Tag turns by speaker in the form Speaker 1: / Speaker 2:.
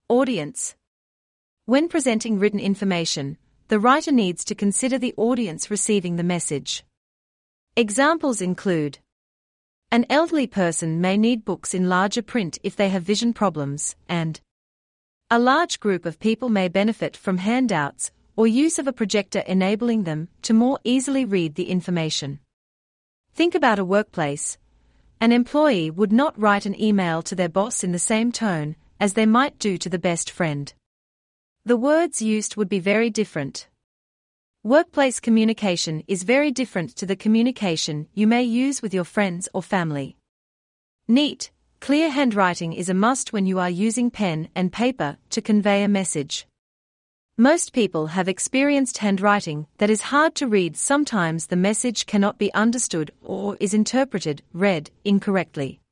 Speaker 1: Audience. When presenting written information, the writer needs to consider the audience receiving the message. Examples include: an elderly person may need books in larger print if they have vision problems, and a large group of people may benefit from handouts or use of a projector enabling them to more easily read the information. Think about a workplace. An employee would not write an email to their boss in the same tone as they might do to the best friend. The words used would be very different. Workplace communication is very different to the communication you may use with your friends or family. Neat, clear handwriting is a must when you are using pen and paper to convey a message. Most people have experienced handwriting that is hard to read. Sometimes the message cannot be understood or is interpreted, read, incorrectly.